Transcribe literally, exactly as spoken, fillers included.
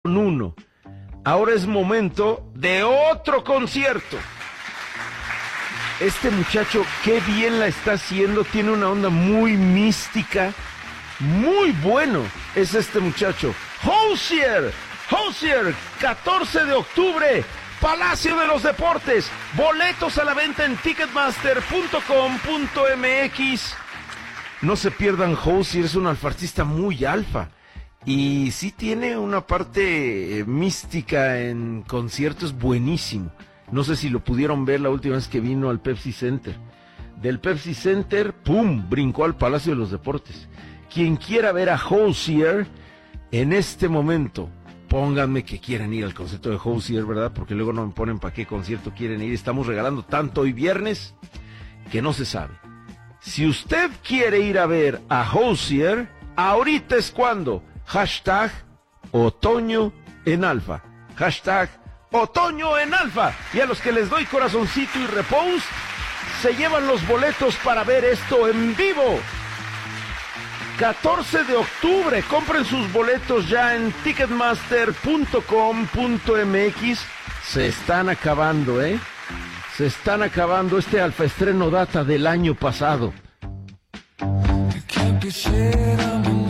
uno. Ahora es momento de otro concierto. Este muchacho, qué bien la está haciendo, tiene una onda muy mística, muy bueno es este muchacho. Hozier, Hozier, catorce de octubre, Palacio de los Deportes, boletos a la venta en ticketmaster punto com punto m x. No se pierdan Hozier, es un alfarcista muy alfa. Y sí tiene una parte eh, mística en conciertos buenísimo. No sé si lo pudieron ver la última vez que vino al Pepsi Center. Del Pepsi Center, ¡pum!, brincó al Palacio de los Deportes. Quien quiera ver a Hozier en este momento, pónganme que quieren ir al concierto de Hozier, ¿verdad? Porque luego no me ponen para qué concierto quieren ir. Estamos regalando tanto hoy viernes que no se sabe. Si usted quiere ir a ver a Hozier, ahorita es cuando. Hashtag Otoño en Alfa. Hashtag Otoño en Alfa. Y a los que les doy corazoncito y repost, se llevan los boletos para ver esto en vivo. catorce de octubre, compren sus boletos ya en ticketmaster punto com punto m x. Se están acabando, ¿eh? Se están acabando. Este alfa estreno data del año pasado.